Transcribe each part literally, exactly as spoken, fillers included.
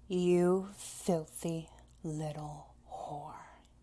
You filthy little whore.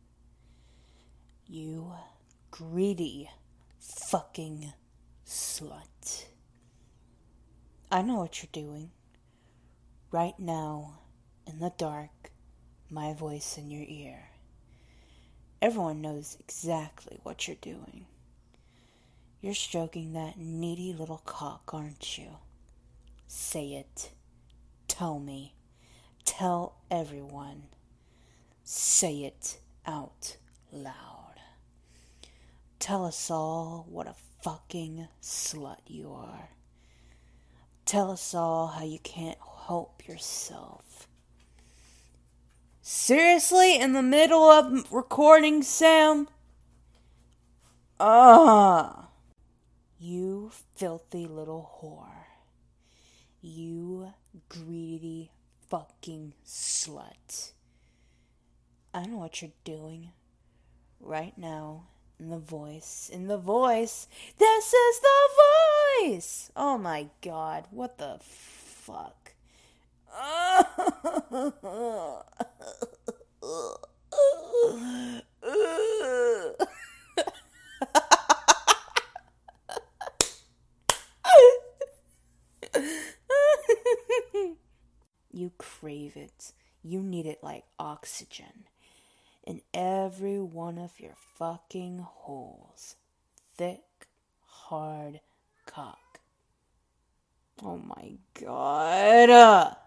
You greedy fucking slut. I know what you're doing. Right now, in the dark, my voice in your ear. Everyone knows exactly what you're doing. You're stroking that needy little cock, aren't you? Say it. Tell me. Tell everyone. Say it out loud. Tell us all what a fucking slut you are. Tell us all how you can't help yourself. Seriously? In the middle of recording, Sam? Ah. You filthy little whore. You greedy fucking slut. I know what you're doing. Right now. In the voice. In the voice. This is the voice! Oh my god. What the fuck? You crave it. You need it like oxygen. In every one of your fucking holes. Thick, hard cock. Oh my god.